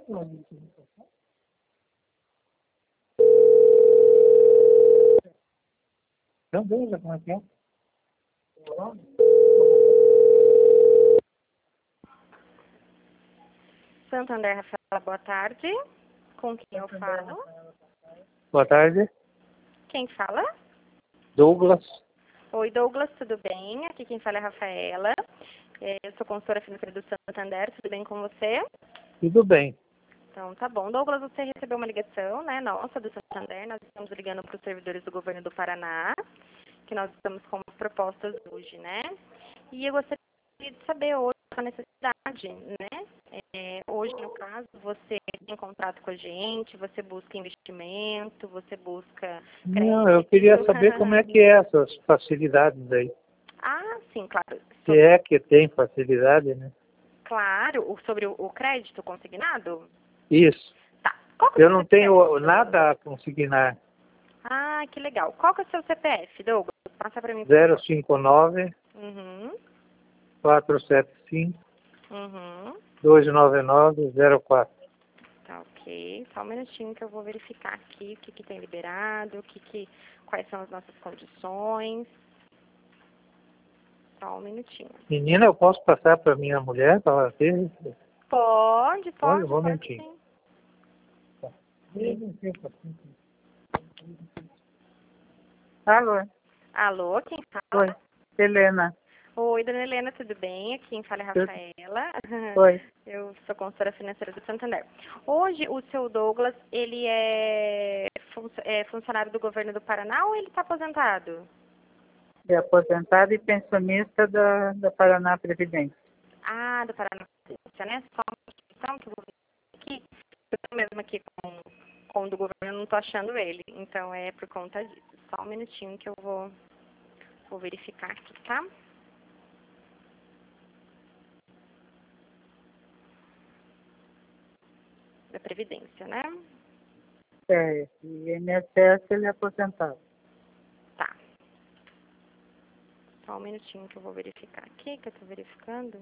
Não, veja como é que é. Santander, Rafaela, boa tarde. Com quem eu falo? Boa tarde, Quem fala? Douglas. Oi, Douglas, tudo bem? Aqui quem fala é a Rafaela. Eu sou consultora financeira do Santander, tudo bem com você? Tudo bem. Então, tá bom. Douglas, você recebeu uma ligação, né, nossa, do Santander. Nós estamos ligando para os servidores do governo do Paraná, que nós estamos com propostas hoje, né? E eu gostaria de saber hoje a necessidade, né? Hoje, no caso, você tem contato com a gente, você busca investimento, você busca Não, eu crédito. queria saber como é que é essas facilidades aí. Ah, sim, claro. Se é que tem facilidade, né? Claro, sobre o crédito consignado? Isso. Tá. Qual que é o Eu seu não CPF, tenho Douglas? nada a consignar. Ah, que legal. Qual que é o seu CPF, Douglas? Passa para mim, por favor. 059 Uhum, 475 uhum. 29904. Tá, ok. Só um minutinho que eu vou verificar aqui o que que tem liberado, quais são as nossas condições. Só um minutinho. Menina, eu posso passar para minha mulher para ela ver? Pode, Olha, um claro que momentinho. sim. Alô? Alô, quem Oi, fala? Helena. Oi, dona Helena, tudo bem? Aqui quem fala é a Rafaela. Oi. Eu sou consultora financeira do Santander. Hoje, o seu Douglas, ele é funcionário do governo do Paraná ou ele está aposentado? É aposentada e pensionista da Paraná Previdência. Ah, do Paraná, né? Só uma questão que eu vou ver aqui. Eu estou mesmo aqui com o do governo, eu não estou achando ele. Então, é por conta disso. Só um minutinho que eu vou verificar aqui, tá? Da Previdência, né? É, e INSS ele é aposentado. Tá. Só um minutinho que eu vou verificar aqui, que eu estou verificando.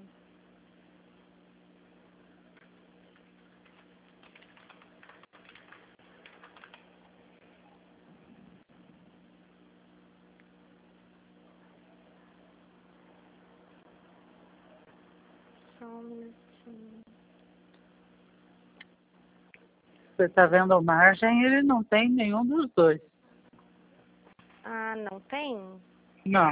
Só um minutinho. Você está vendo a margem, ele não tem nenhum dos dois. Ah, não tem? Não.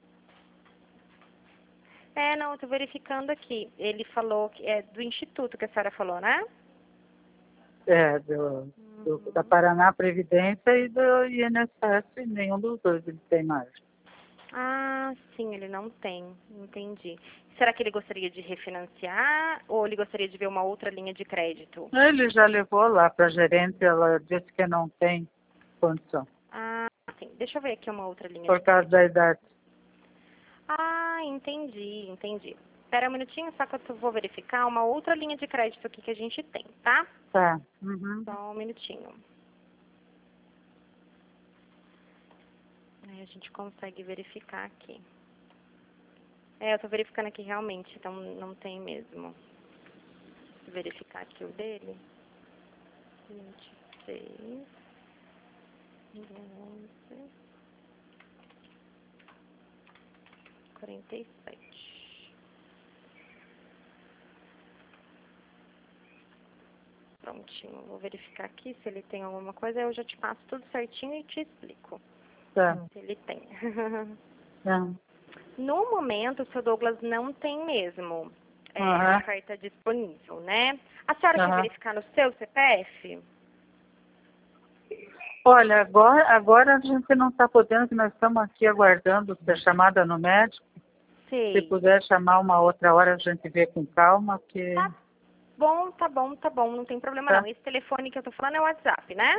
Não, eu tô verificando aqui. Ele falou que é do Instituto que a senhora falou, né? É, da Paraná Previdência e do INSS, nenhum dos dois ele tem margem. Ah, sim, ele não tem. Entendi. Será que ele gostaria de refinanciar ou ele gostaria de ver uma outra linha de crédito? Ele já levou lá para a gerente, ela disse que não tem condição, Ah, sim. Deixa eu ver aqui uma outra linha por de causa crédito. da idade. Ah, entendi. Espera um minutinho, só que eu vou verificar uma outra linha de crédito aqui que a gente tem, tá? Tá. Uhum. Só um minutinho. Aí a gente consegue verificar aqui. Eu tô verificando aqui realmente, então não tem mesmo. Vou verificar aqui o dele. 26, 11, 47. Prontinho, vou verificar aqui se ele tem alguma coisa, eu já te passo tudo certinho e te explico Tá. se ele tem. Não. No momento, o seu Douglas não tem mesmo Aham. oferta disponível, né? A senhora quer Aham. verificar no seu CPF? Olha, agora a gente não está podendo, que nós estamos aqui aguardando ser chamada no médico. Se Sei. puder chamar uma outra hora, a gente vê com calma, porque... Tá bom, não tem problema Tá. não. Esse telefone que eu tô falando é o WhatsApp, né?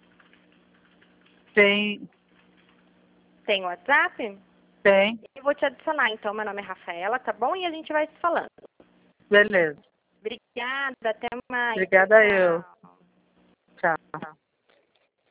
Tem, Tem o WhatsApp? tem. Eu vou te adicionar, então. Meu nome é Rafaela, tá bom? E a gente vai se falando. Beleza. Obrigada, até mais. Obrigada Tchau. eu. Tchau.